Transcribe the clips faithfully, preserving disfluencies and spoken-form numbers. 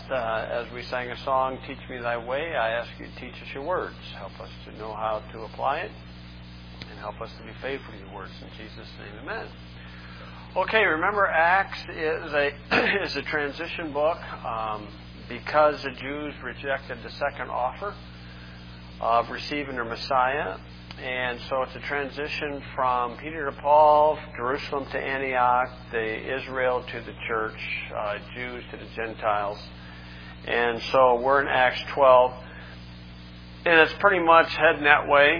uh, as we sang a song, Teach Me Thy Way, I ask you to teach us your words. Help us to know how to apply it, and help us to be faithful to your words. In Jesus' name, amen. Okay, remember Acts is a is a transition book um, because the Jews rejected the second offer of receiving their Messiah. And so it's a transition from Peter to Paul, Jerusalem to Antioch, the Israel to the church, uh, Jews to the Gentiles. And so we're in Acts twelve. And it's pretty much heading that way.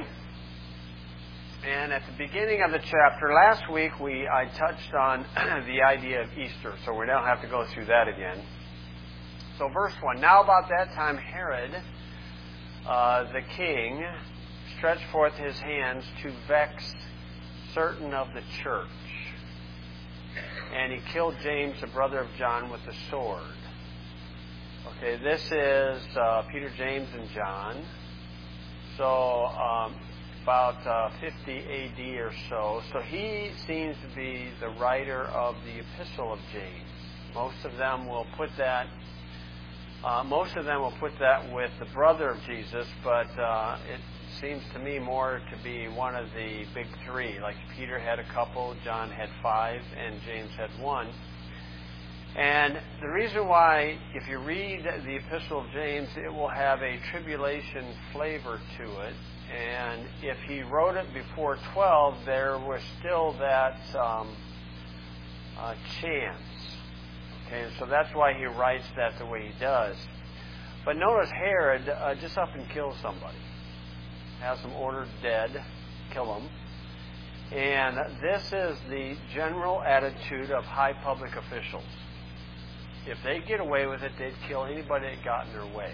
And at the beginning of the chapter, last week we I touched on the idea of Easter, so we don't have to go through that again. So verse one, now about that time Herod, uh, the king, stretched forth his hands to vex certain of the church. And he killed James, the brother of John, with the sword. Okay, this is uh, Peter, James, and John. So um, about uh, fifty A D or so. So he seems to be the writer of the Epistle of James. Most of them will put that Uh, most of them will put that with the brother of Jesus, but uh, it seems to me more to be one of the big three. Like Peter had a couple, John had five, and James had one. And the reason why, if you read the Epistle of James, it will have a tribulation flavor to it. And if he wrote it before twelve, there was still that um, uh, chance. Okay, and so that's why he writes that the way he does. But notice Herod uh, just up and kills somebody. Has them ordered dead, kill them. And this is the general attitude of high public officials. If they get away with it, they'd kill anybody that got in their way.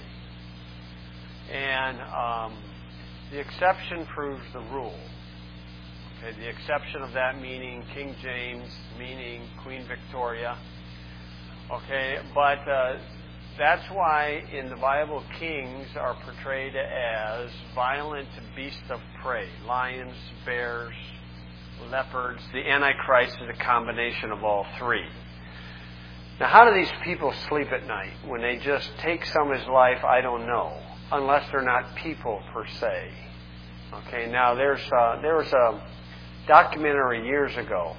And um, the exception proves the rule. Okay, the exception of that meaning King James, meaning Queen Victoria. Okay, but uh, that's why in the Bible kings are portrayed as violent beasts of prey. Lions, bears, leopards. The Antichrist is a combination of all three. Now, how do these people sleep at night when they just take somebody's life? I don't know, unless they're not people per se. Okay, now there's uh, there was a documentary years ago.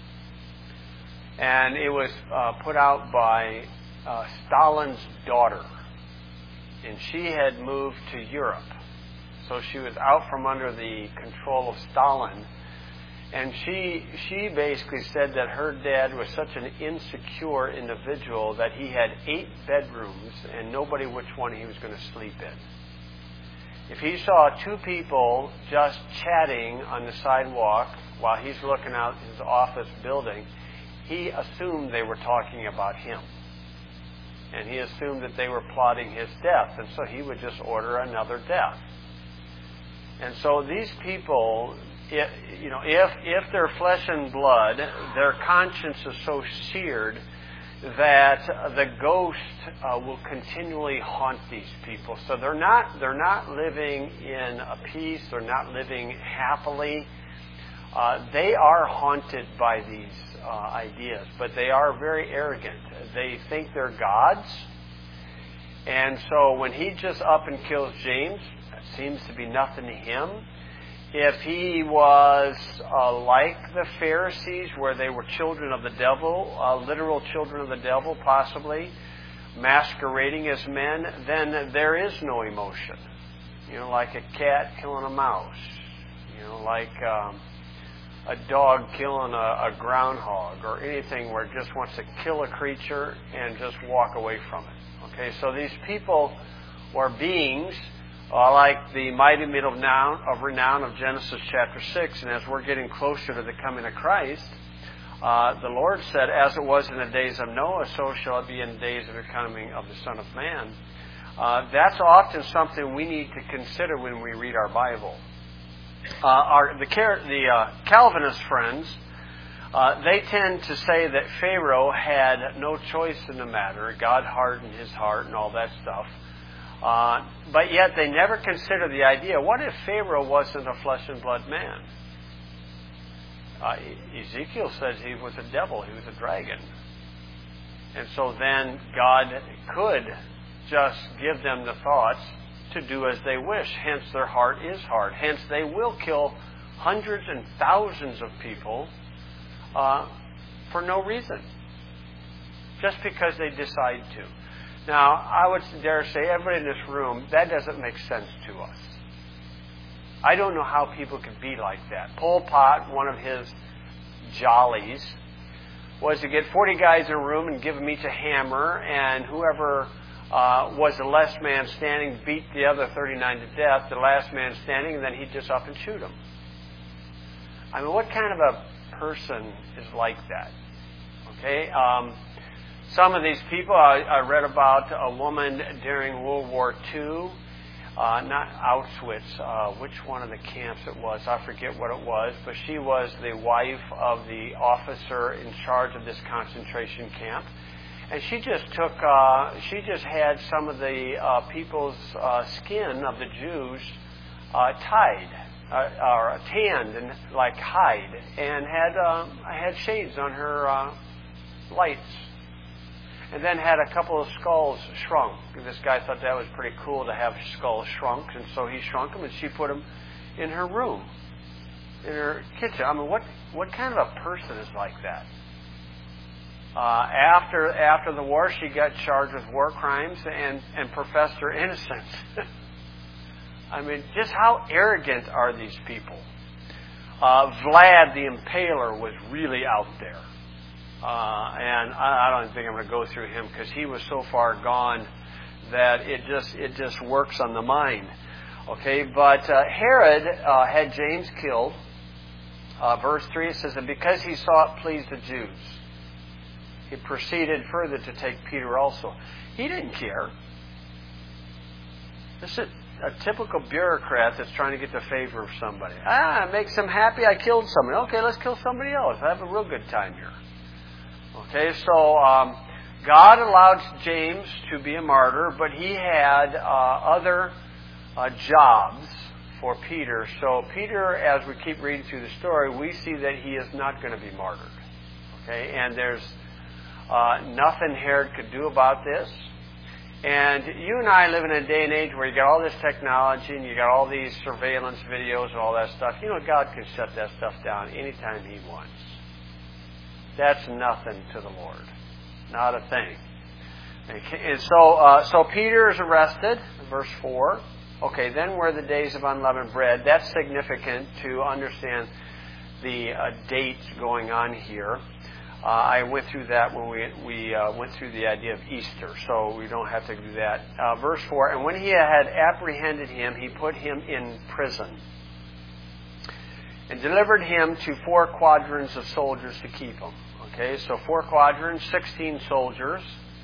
And it was uh, put out by uh, Stalin's daughter. And she had moved to Europe. So she was out from under the control of Stalin. And she she basically said that her dad was such an insecure individual that he had eight bedrooms and nobody which one he was going to sleep in. If he saw two people just chatting on the sidewalk while he's looking out his office building, he assumed they were talking about him. And he assumed that they were plotting his death. And so he would just order another death. And so these people, if, you know, if, if they're flesh and blood, their conscience is so seared that the ghost uh, will continually haunt these people. So they're not, they're not living in a peace. They're not living happily. Uh, they are haunted by these Uh, ideas, but they are very arrogant. They think they're gods. And so when he just up and kills James, it seems to be nothing to him. If he was uh, like the Pharisees, where they were children of the devil, uh, literal children of the devil, possibly, masquerading as men, then there is no emotion. You know, like a cat killing a mouse. You know, like Um, a dog killing a, a groundhog or anything where it just wants to kill a creature and just walk away from it. Okay, so these people or beings are like the mighty middle of, noun, of renown of Genesis chapter six. And as we're getting closer to the coming of Christ, uh, the Lord said, as it was in the days of Noah, so shall it be in the days of the coming of the Son of Man. Uh, that's often something we need to consider when we read our Bible. Uh, our, the the uh, Calvinist friends, uh, they tend to say that Pharaoh had no choice in the matter. God hardened his heart and all that stuff. Uh, but yet they never consider the idea, what if Pharaoh wasn't a flesh and blood man? Uh, Ezekiel says he was a devil, he was a dragon. And so then God could just give them the thoughts to do as they wish. Hence their heart is hard. Hence they will kill hundreds and thousands of people uh, for no reason. Just because they decide to. Now, I would dare say, everybody in this room, that doesn't make sense to us. I don't know how people could be like that. Pol Pot, one of his jollies, was to get forty guys in a room and give them each a hammer, and whoever uh, was the last man standing beat the other thirty-nine to death, the last man standing, and then he'd just up and shoot them. I mean, what kind of a person is like that? Okay? Um, some of these people, I, I read about a woman during World War Two, uh, not Auschwitz, uh, which one of the camps it was, I forget what it was, but she was the wife of the officer in charge of this concentration camp. And she just took, uh, she just had some of the uh, people's uh, skin of the Jews uh, tied, uh, or tanned, and like hide, and had uh, had shades on her uh, lights. And then had a couple of skulls shrunk. This guy thought that was pretty cool to have skulls shrunk, and so he shrunk them, and she put them in her room, in her kitchen. I mean, what what kind of a person is like that? Uh, after after the war, she got charged with war crimes and, and professed her innocence. I mean, just how arrogant are these people? Uh, Vlad the Impaler was really out there. Uh, and I, I don't think I'm going to go through him because he was so far gone that it just it just works on the mind. Okay, but uh, Herod uh, had James killed. Uh, verse three, it says, and because he saw it pleased the Jews, he proceeded further to take Peter also. He didn't care. This is a typical bureaucrat that's trying to get the favor of somebody. Ah, it makes them happy. I killed somebody. Okay, let's kill somebody else. I have a real good time here. Okay, so um, God allowed James to be a martyr, but he had uh, other uh, jobs for Peter. So Peter, as we keep reading through the story, we see that he is not going to be martyred. Okay, and there's uh, nothing Herod could do about this. And you and I live in a day and age where you got all this technology and you got all these surveillance videos and all that stuff. You know, God can shut that stuff down anytime He wants. That's nothing to the Lord. Not a thing. Okay, and so, uh, so Peter is arrested, verse four. Okay, then were the days of unleavened bread. That's significant to understand the uh, date going on here. Uh, I went through that when we we uh, went through the idea of Easter, so we don't have to do that. Uh, verse four, and when he had apprehended him, he put him in prison and delivered him to four quadrants of soldiers to keep him. Okay, so four quadrants, sixteen soldiers.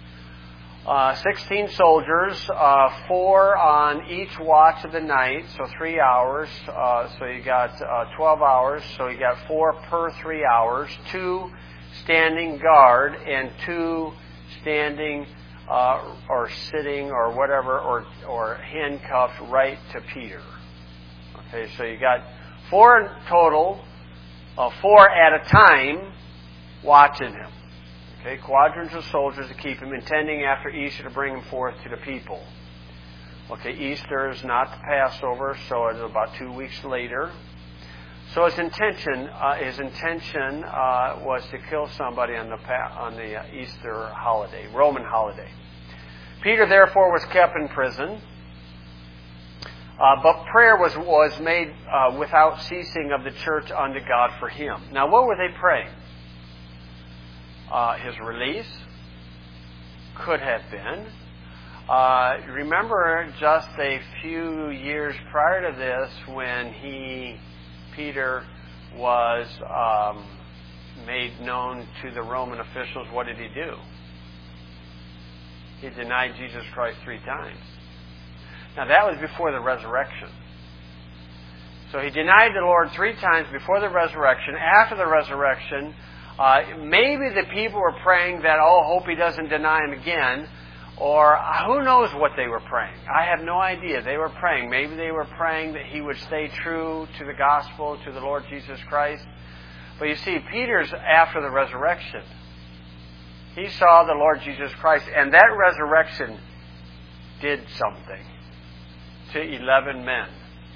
Uh, sixteen soldiers, uh, four on each watch of the night, so three hours. Uh, so you got uh, twelve hours, so you got four per three hours. Two standing guard and two standing uh, or sitting or whatever, or or handcuffed right to Peter. Okay, so you got four in total, uh, four at a time, watching him. Okay, quadrants of soldiers to keep him, intending after Easter to bring him forth to the people. Okay, Easter is not the Passover, so it's about two weeks later. So his intention, uh, his intention uh, was to kill somebody on the on the uh, Easter holiday, Roman holiday. Peter therefore was kept in prison, uh, but prayer was was made uh, without ceasing of the church unto God for him. Now, what were they praying? Uh, his release could have been. Uh, remember, just a few years prior to this, when he, Peter, was um, made known to the Roman officials, what did he do? He denied Jesus Christ three times. Now, that was before the resurrection. So he denied the Lord three times before the resurrection. After the resurrection, Uh, maybe the people were praying that, oh, hope he doesn't deny him again, or who knows what they were praying. I have no idea. They were praying. Maybe they were praying that he would stay true to the gospel, to the Lord Jesus Christ. But you see, Peter's after the resurrection. He saw the Lord Jesus Christ, and that resurrection did something to eleven men.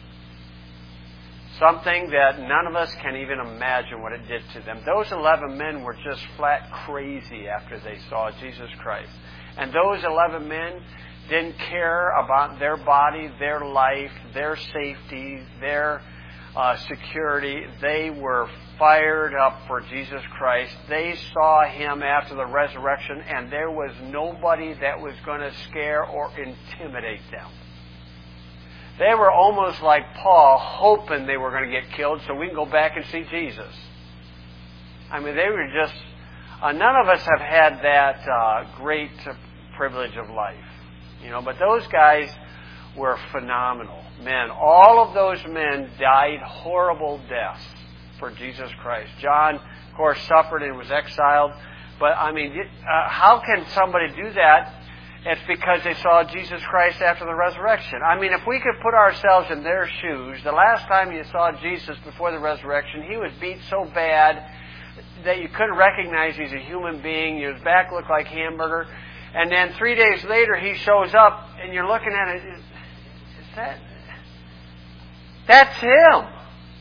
Something that none of us can even imagine what it did to them. Those eleven men were just flat crazy after they saw Jesus Christ. And those eleven men didn't care about their body, their life, their safety, their uh, security. They were fired up for Jesus Christ. They saw Him after the resurrection, and there was nobody that was going to scare or intimidate them. They were almost like Paul, hoping they were going to get killed so we can go back and see Jesus. I mean, they were just... Uh, none of us have had that uh, great uh, privilege of life. You know, but those guys were phenomenal men. All of those men died horrible deaths for Jesus Christ. John, of course, suffered and was exiled. But, I mean, uh, how can somebody do that? It's because they saw Jesus Christ after the resurrection. I mean, if we could put ourselves in their shoes, the last time you saw Jesus before the resurrection, He was beat so bad that you couldn't recognize He's a human being. His back looked like hamburger. And then three days later, He shows up, and you're looking at it. Is, is that... That's Him.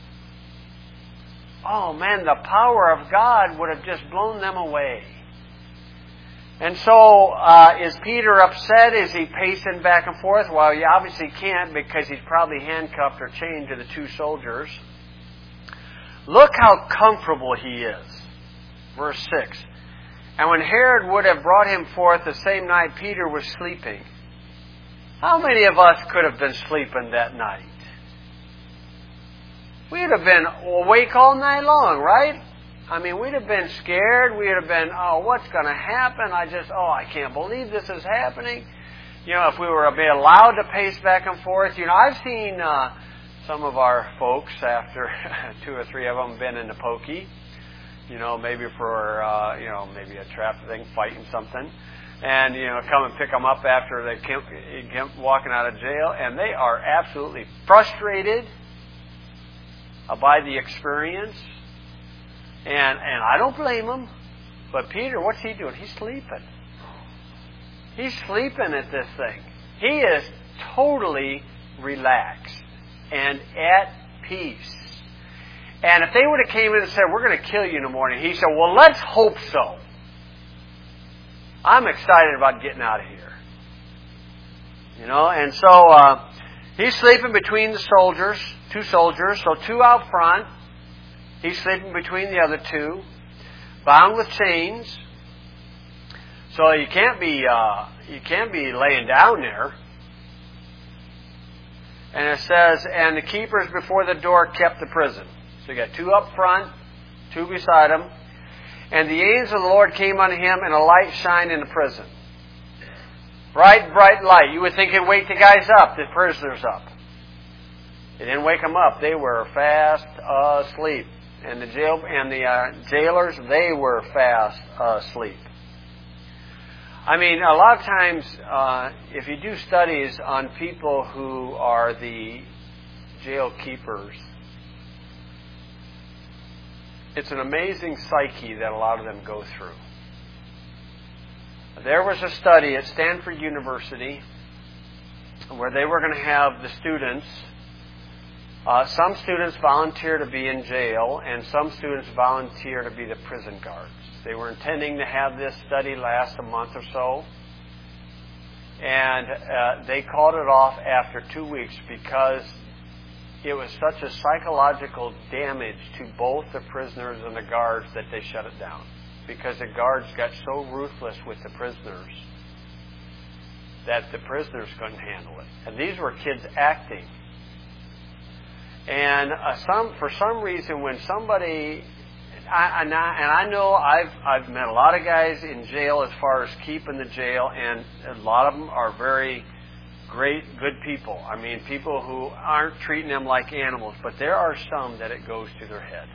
Oh, man, the power of God would have just blown them away. And so, uh, is Peter upset? Is he pacing back and forth? Well, he obviously can't, because he's probably handcuffed or chained to the two soldiers. Look how comfortable he is. Verse six. And when Herod would have brought him forth the same night, Peter was sleeping. How many of us could have been sleeping that night? We'd have been awake all night long, right? I mean, we'd have been scared. We'd have been, oh, what's going to happen? I just, oh, I can't believe this is happening. You know, if we were be allowed to pace back and forth. You know, I've seen uh, some of our folks, after two or three of them, been in the pokey. You know, maybe for, uh, you know, maybe a traffic thing, fighting something. And, you know, come and pick them up after they came walking out of jail. And they are absolutely frustrated by the experience. And and I don't blame him. But Peter, what's he doing? He's sleeping. He's sleeping at this thing. He is totally relaxed and at peace. And if they would have came in and said, we're going to kill you in the morning, he said, well, let's hope so. I'm excited about getting out of here. You know, and so uh, he's sleeping between the soldiers, two soldiers, so two out front. He's sleeping between the other two, bound with chains. So you can't be uh, you can't be laying down there. And it says, and the keepers before the door kept the prison. So you got two up front, two beside him. And the angel of the Lord came unto him, and a light shined in the prison. Bright, bright light. You would think it'd wake the guys up, the prisoners up. It didn't wake them up. They were fast asleep. And the jail and the uh, jailers, they were fast asleep. I mean, a lot of times, uh, if you do studies on people who are the jail keepers, it's an amazing psyche that a lot of them go through. There was a study at Stanford University where they were going to have the students, uh, some students volunteer to be in jail, and some students volunteer to be the prison guards. They were intending to have this study last a month or so, and uh, they called it off after two weeks because it was such a psychological damage to both the prisoners and the guards that they shut it down. Because the guards got so ruthless with the prisoners that the prisoners couldn't handle it. And these were kids acting. And uh, some, for some reason, when somebody, I, and, I, and I know I've I've met a lot of guys in jail as far as keeping the jail, and a lot of them are very great, good people. I mean, people who aren't treating them like animals, but there are some that it goes to their head.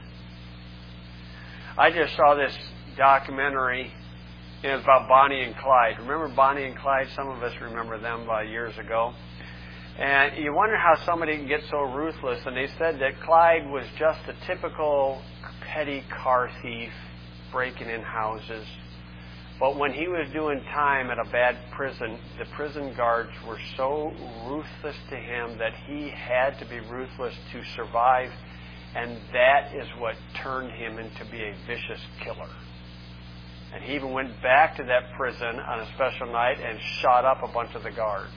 I just saw this documentary. It was about Bonnie and Clyde. Remember Bonnie and Clyde? Some of us remember them uh, years ago. And you wonder how somebody can get so ruthless. And they said that Clyde was just a typical petty car thief, breaking in houses, But when he was doing time at a bad prison, the prison guards were so ruthless to him that he had to be ruthless to survive. And that is what turned him into be a vicious killer. And he even went back to that prison on a special night and shot up a bunch of the guards.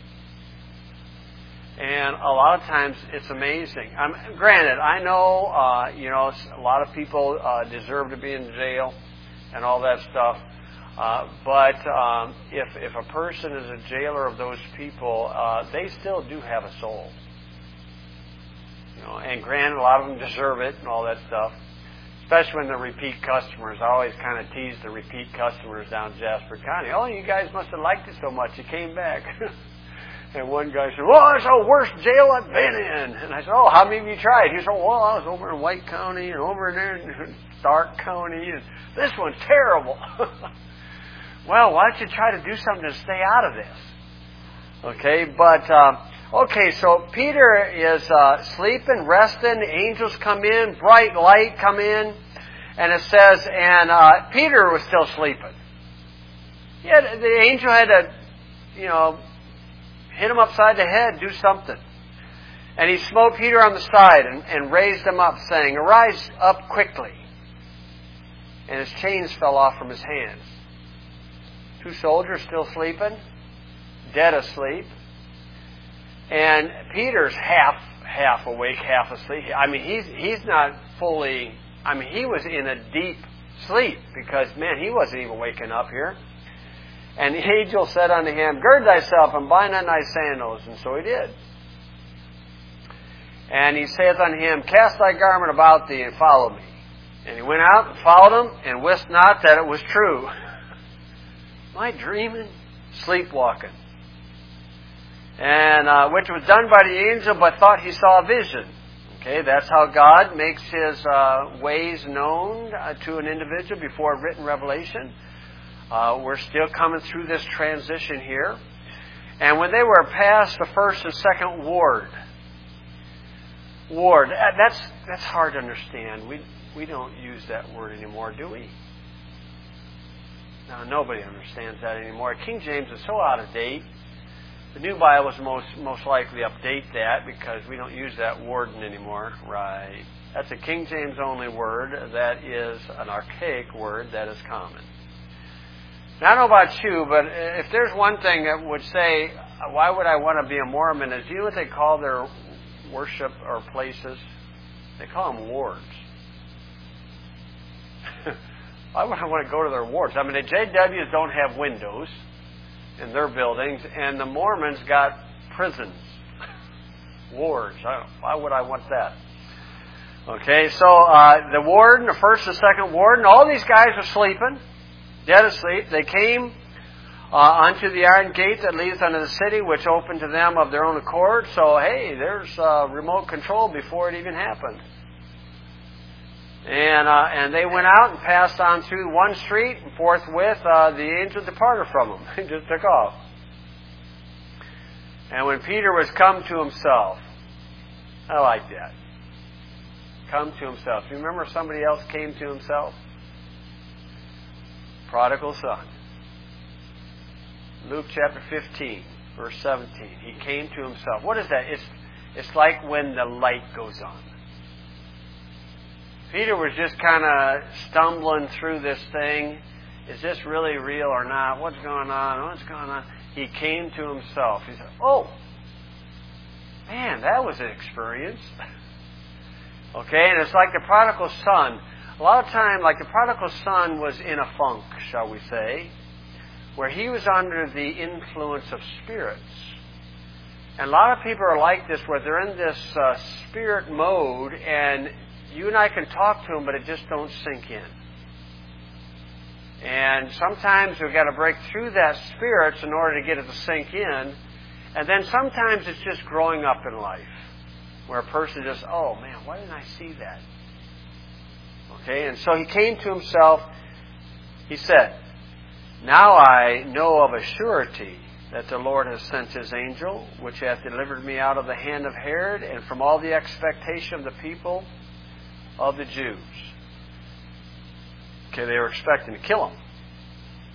And a lot of times it's amazing. I'm, granted, I know, uh, you know, a lot of people uh, deserve to be in jail and all that stuff. Uh, but um, if if a person is a jailer of those people, uh, they still do have a soul. You know, and granted, a lot of them deserve it and all that stuff. Especially when they're repeat customers. I always kind of tease the repeat customers down in Jasper County. Oh, you guys must have liked it so much you came back. And one guy said, well, it's the worst jail I've been in. And I said, oh, how many have you tried? He said, well, I was over in White County and over there in Stark County. And this one's terrible. Well, why don't you try to do something to stay out of this? Okay, but, uh, okay, so Peter is uh, sleeping, resting. The angels come in, bright light come in. And it says, and uh, Peter was still sleeping. He had, the angel had to, you know, hit him upside the head, do something. And he smote Peter on the side and, and raised him up, saying, arise up quickly. And his chains fell off from his hands. Two soldiers still sleeping, dead asleep. And Peter's half half awake, half asleep. I mean, he's he's not fully, I mean, he was in a deep sleep because, man, he wasn't even waking up here. And the angel said unto him, gird thyself and bind on thy sandals. And so he did. And he saith unto him, cast thy garment about thee and follow me. And he went out and followed him and wist not that it was true. Am I dreaming? Sleepwalking. And uh, which was done by the angel, but thought he saw a vision. Okay, that's how God makes His uh, ways known uh, to an individual before a written revelation. Uh, we're still coming through this transition here. And when they were past the first and second ward, ward, that's that's hard to understand. We we don't use that word anymore, do we? Now, nobody understands that anymore. King James is so out of date. The New Bible is most most likely update that because we don't use that warden anymore. Right. That's a King James only word. That is an archaic word that is common. Now, I don't know about you, but if there's one thing that would say, why would I want to be a Mormon, is you know what they call their worship or places? They call them wards. Why would I want to go to their wards? I mean, the J Ws don't have windows in their buildings, and the Mormons got prisons, wards. I don't, why would I want that? Okay, so uh, the warden, the first and second warden, all these guys are sleeping, dead asleep. They came uh, unto the iron gate that leads unto the city, which opened to them of their own accord. So, hey, there's uh, remote control before it even happened. And uh, and they went out and passed on through one street, and forthwith uh, the angel departed from them. He just took off. And when Peter was come to himself, I like that. Come to himself. You remember somebody else came to himself? Prodigal son. Luke chapter fifteen, verse seventeen. He came to himself. What is that? It's it's like when the light goes on. Peter was just kind of stumbling through this thing. Is this really real or not? What's going on? What's going on? He came to himself. He said, oh, man, that was an experience. Okay, and it's like the prodigal son. A lot of time, like the prodigal son was in a funk, shall we say, where he was under the influence of spirits. And a lot of people are like this, where they're in this uh, spirit mode, and you and I can talk to them, but it just don't sink in. And sometimes we've got to break through that spirits in order to get it to sink in. And then sometimes it's just growing up in life, where a person just, oh man, why didn't I see that? Okay, and so he came to himself. He said, now I know of a surety that the Lord has sent His angel, which hath delivered me out of the hand of Herod, and from all the expectation of the people of the Jews. Okay, they were expecting to kill him.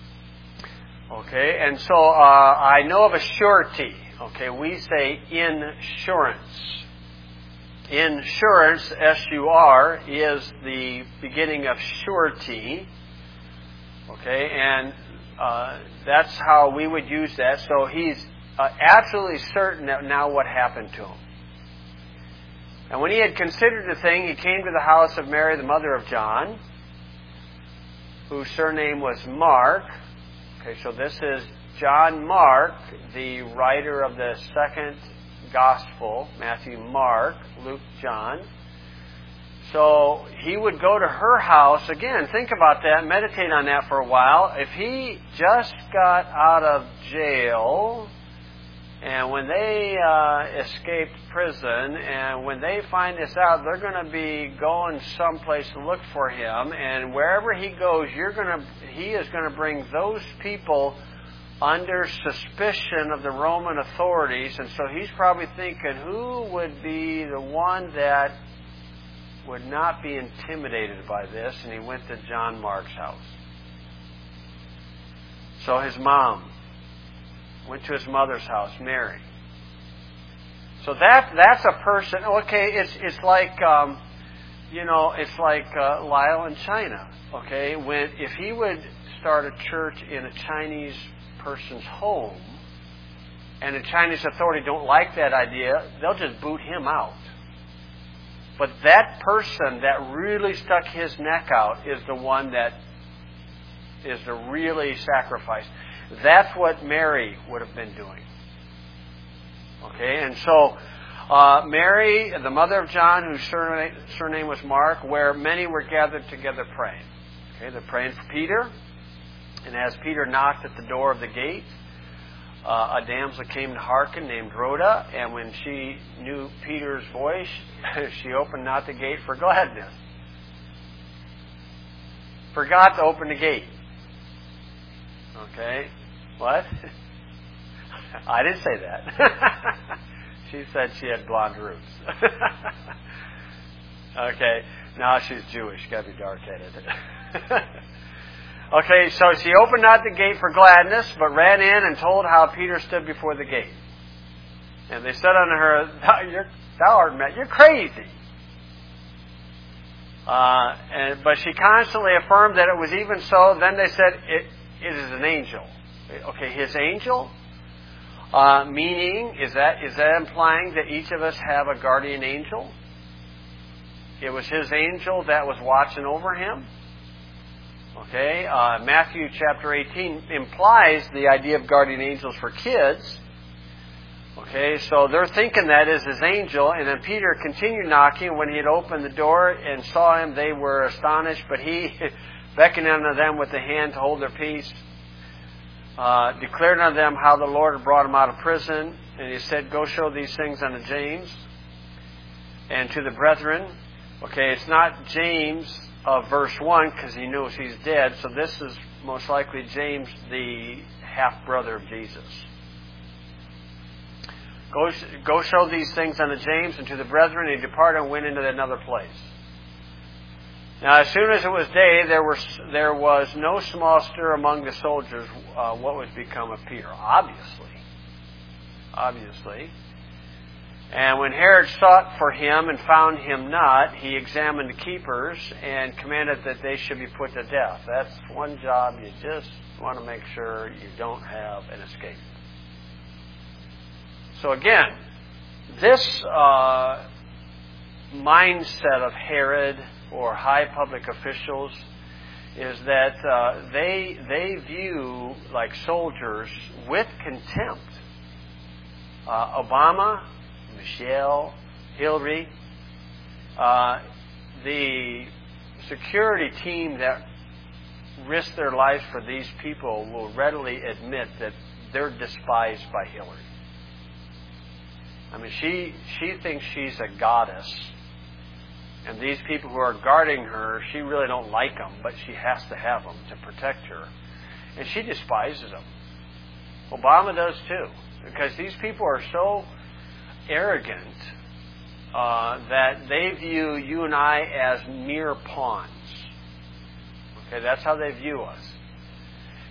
Okay, and so uh, I know of a surety. Okay, we say insurance. Insurance, S U R, is the beginning of surety. Okay, and uh, that's how we would use that. So he's uh, absolutely certain that now what happened to him. And when he had considered the thing, he came to the house of Mary, the mother of John, whose surname was Mark. Okay, so this is John Mark, the writer of the second Gospel, Matthew, Mark, Luke, John. So he would go to her house. Again, think about that, meditate on that for a while. If he just got out of jail, and when they uh, escaped prison, and when they find this out, they're going to be going someplace to look for him. And wherever he goes, you're going to, he is going to bring those people under suspicion of the Roman authorities. And so he's probably thinking, who would be the one that would not be intimidated by this? And he went to John Mark's house. So his mom went to his mother's house, Mary. So that that's a person. Okay, it's it's like um, you know, it's like uh, Lyle in China. Okay, when if he would start a church in a Chinese person's home, and the Chinese authority don't like that idea, they'll just boot him out. But that person that really stuck his neck out is the one that is the really sacrifice. That's what Mary would have been doing. Okay, and so uh, Mary, the mother of John, whose surname, surname was Mark, where many were gathered together praying. Okay, they're praying for Peter, and as Peter knocked at the door of the gate, uh, a damsel came to hearken named Rhoda, and when she knew Peter's voice, she opened not the gate for gladness. Forgot to open the gate. Okay, what? I didn't say that. She said she had blonde roots. Okay, now she's Jewish. Got to be dark-headed. Okay, so she opened not the gate for gladness, but ran in and told how Peter stood before the gate. And they said unto her, Thou, you're, thou art mad. You're crazy. Uh, and, but she constantly affirmed that it was even so. Then they said, it, it is an angel. Okay, his angel? Uh, meaning, is that is that implying that each of us have a guardian angel? It was his angel that was watching over him. Okay, uh, Matthew chapter eighteen implies the idea of guardian angels for kids. Okay, so they're thinking that is his angel, and then Peter continued knocking. When he had opened the door and saw him, they were astonished, but he, beckoning unto them with the hand to hold their peace, uh, declared unto them how the Lord had brought him out of prison, and he said, Go show these things unto James and to the brethren. Okay, it's not James of verse one, because he knows he's dead, so this is most likely James, the half-brother of Jesus. Go, go show these things unto James and to the brethren. And he departed and went into another place. Now, as soon as it was day, there was there was no small stir among the soldiers. Uh, what was become of Peter? Obviously, obviously. And when Herod sought for him and found him not, he examined the keepers and commanded that they should be put to death. That's one job you just want to make sure you don't have an escape. So again, this uh, mindset of Herod or high public officials is that uh, they they view, like soldiers, with contempt. Uh, Obama, Michelle, Hillary, uh, the security team that risked their lives for these people will readily admit that they're despised by Hillary. I mean, she she thinks she's a goddess. And these people who are guarding her, she really don't like them, but she has to have them to protect her. And she despises them. Obama does too. Because these people are so arrogant uh, that they view you and I as mere pawns. Okay, that's how they view us.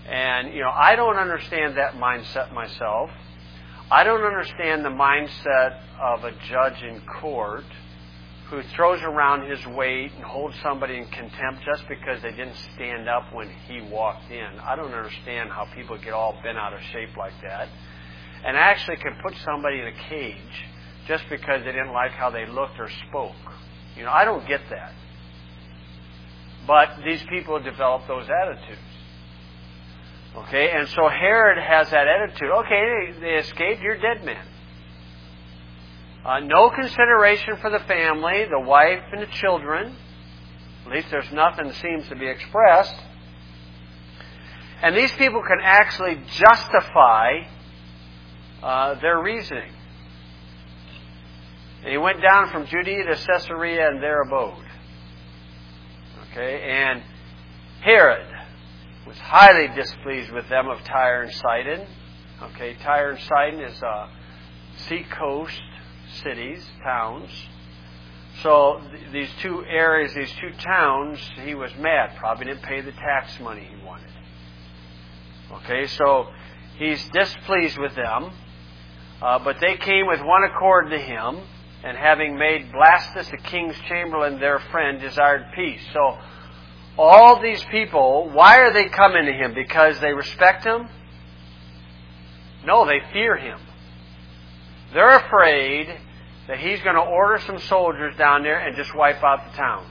And, you know, I don't understand that mindset myself. I don't understand the mindset of a judge in court who throws around his weight and holds somebody in contempt just because they didn't stand up when he walked in. I don't understand how people get all bent out of shape like that. And actually can put somebody in a cage just because they didn't like how they looked or spoke. You know, I don't get that. But these people develop those attitudes. Okay, and so Herod has that attitude. Okay, they escaped, you're dead men. Uh, no consideration for the family, the wife and the children. At least there's nothing that seems to be expressed. And these people can actually justify uh, their reasoning. And he went down from Judea to Caesarea and there abode. Okay, and Herod was highly displeased with them of Tyre and Sidon. Okay, Tyre and Sidon is uh, seacoast cities, towns. So th- these two areas, these two towns, he was mad. Probably didn't pay the tax money he wanted. Okay, so he's displeased with them. Uh, but they came with one accord to him, and having made Blastus the king's chamberlain their friend, desired peace. So all these people, why are they coming to him? Because they respect him? No, they fear him. They're afraid that he's going to order some soldiers down there and just wipe out the towns.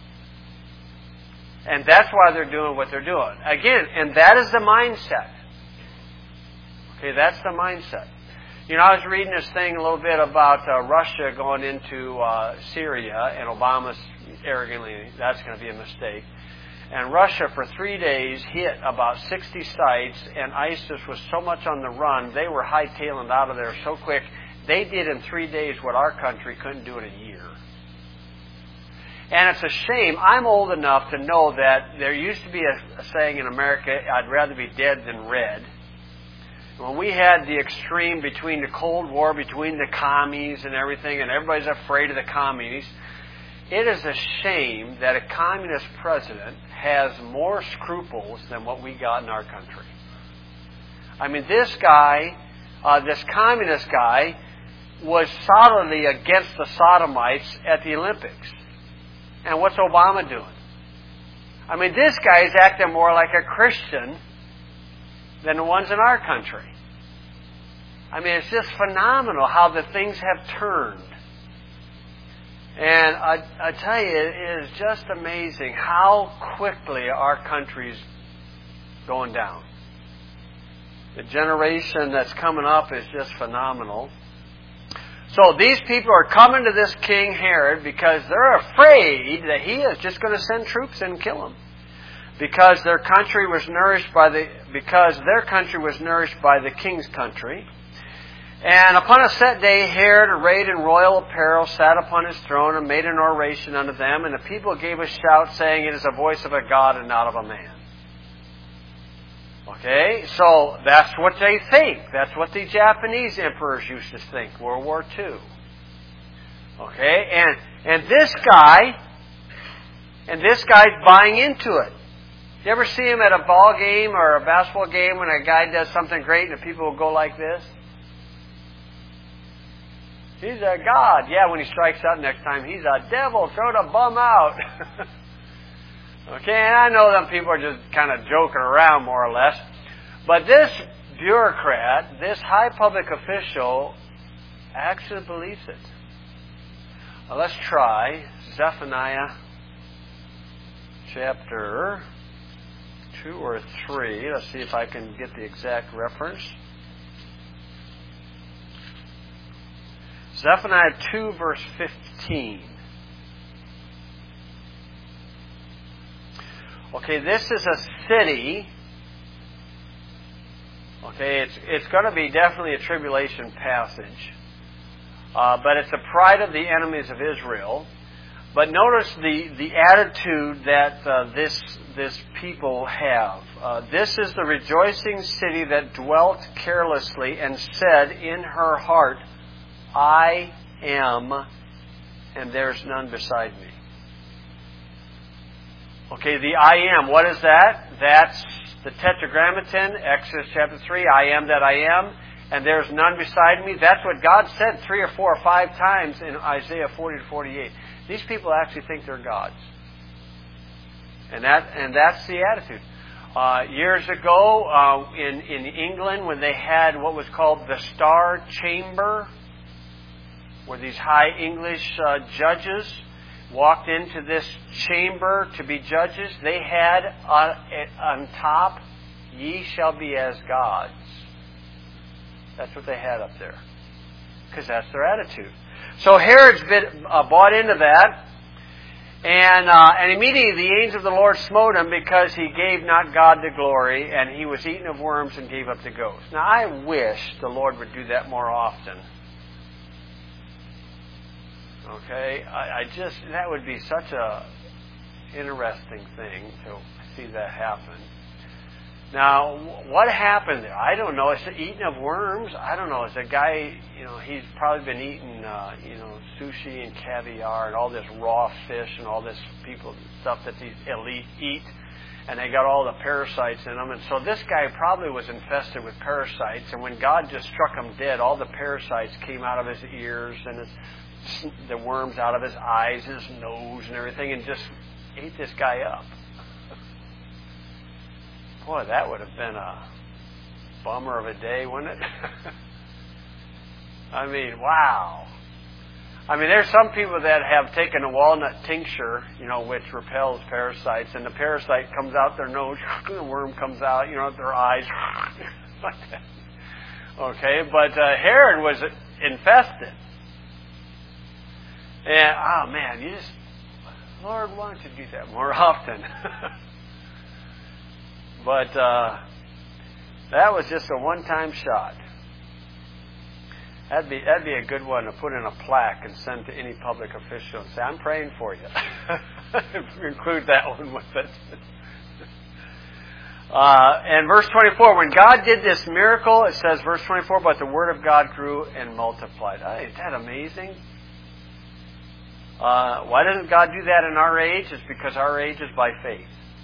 And that's why they're doing what they're doing. Again, and that is the mindset. Okay, that's the mindset. You know, I was reading this thing a little bit about uh, Russia going into uh, Syria, and Obama's arrogantly, that's going to be a mistake. And Russia, for three days, hit about sixty sites, and ISIS was so much on the run, they were hightailing out of there so quick, they did in three days what our country couldn't do in a year. And it's a shame. I'm old enough to know that there used to be a, a saying in America, I'd rather be dead than red. When we had the extreme between the Cold War, between the commies and everything, and everybody's afraid of the commies, it is a shame that a communist president has more scruples than what we got in our country. I mean, this guy, uh, this communist guy, was solidly against the sodomites at the Olympics. And what's Obama doing? I mean, this guy is acting more like a Christian than the ones in our country. I mean, it's just phenomenal how the things have turned. And I, I tell you, it is just amazing how quickly our country's going down. The generation that's coming up is just phenomenal. So these people are coming to this King Herod because they're afraid that he is just going to send troops in and kill him. Because their country was nourished by the because their country was nourished by the king's country. And upon a set day, Herod, arrayed in royal apparel, sat upon his throne and made an oration unto them. And the people gave a shout, saying, "It is the voice of a God and not of a man." Okay, so that's what they think. That's what the Japanese emperors used to think, World War Two. Okay, and and this guy, and this guy's buying into it. You ever see him at a ball game or a basketball game when a guy does something great and the people will go like this? He's a god. Yeah, when he strikes out next time, he's a devil. Throw the bum out. Okay, and I know them people are just kind of joking around more or less. But this bureaucrat, this high public official, actually believes it. Now let's try Zephaniah chapter two or three. Let's see if I can get the exact reference. Zephaniah two, verse fifteen. Okay, this is a city. Okay, it's it's going to be definitely a tribulation passage. Uh, but it's the pride of the enemies of Israel. But notice the, the attitude that uh, this this people have. Uh, this is the rejoicing city that dwelt carelessly and said in her heart, I am, and there's none beside me. Okay, the I am, what is that? That's The Tetragrammaton, Exodus chapter three, I am that I am, and there's none beside me. That's what God said three or four or five times in Isaiah forty to forty-eight. These people actually think they're gods. And that and that's the attitude. Uh, years ago, uh, in, in England, when they had what was called the Star Chamber, where these high English uh, judges walked into this chamber to be judges, they had on, on top, "Ye shall be as gods." That's what they had up there. Because that's their attitude. So Herod's been uh, bought into that. And uh, and immediately the angel of the Lord smote him because he gave not God the glory, and he was eaten of worms and gave up to ghosts. Now I wish the Lord would do that more often. Okay, I, I just that would be such a interesting thing to see that happen. Now, what happened there? I don't know. Is it eating of worms? I don't know. Is a guy, you know, he's probably been eating, uh, you know, sushi and caviar and all this raw fish and all this people stuff that these elite eat, and they got all the parasites in them. And so this guy probably was infested with parasites. And when God just struck him dead, all the parasites came out of his ears and his, the worms out of his eyes, his nose, and everything, and just ate this guy up. Boy, that would have been a bummer of a day, wouldn't it? I mean, wow. I mean, there's some people that have taken a walnut tincture, you know, which repels parasites, and the parasite comes out their nose, the worm comes out, you know, their eyes, like that. Okay, but uh, Herod was infested. And, oh man, you just, Lord, why don't you do that more often? But uh, that was just a one-time shot. That'd be that'd be a good one to put in a plaque and send to any public official and say, "I'm praying for you." Include that one with it. Uh, and verse twenty-four, when God did this miracle, it says, verse twenty-four, but the word of God grew and multiplied. Oh, isn't that amazing? Uh, why doesn't God do that in our age? It's because our age is by faith.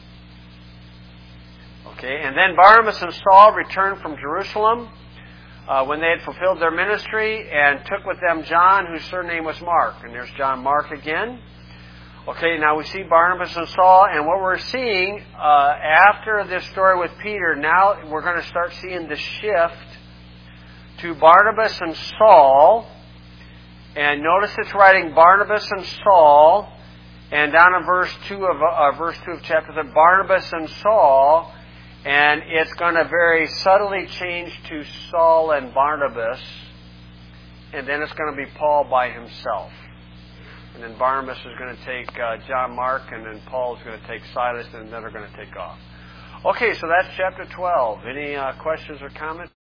Okay, and then Barnabas and Saul returned from Jerusalem uh, when they had fulfilled their ministry, and took with them John, whose surname was Mark. And there's John Mark again. Okay, now we see Barnabas and Saul, and what we're seeing uh, after this story with Peter, now we're going to start seeing the shift to Barnabas and Saul. And notice it's writing Barnabas and Saul, and down in verse two of uh, verse two of chapter three, Barnabas and Saul. And it's going to very subtly change to Saul and Barnabas. And then it's going to be Paul by himself. And then Barnabas is going to take uh, John Mark. And then Paul is going to take Silas. And then they're going to take off. Okay, so that's chapter twelve. Any uh, questions or comments?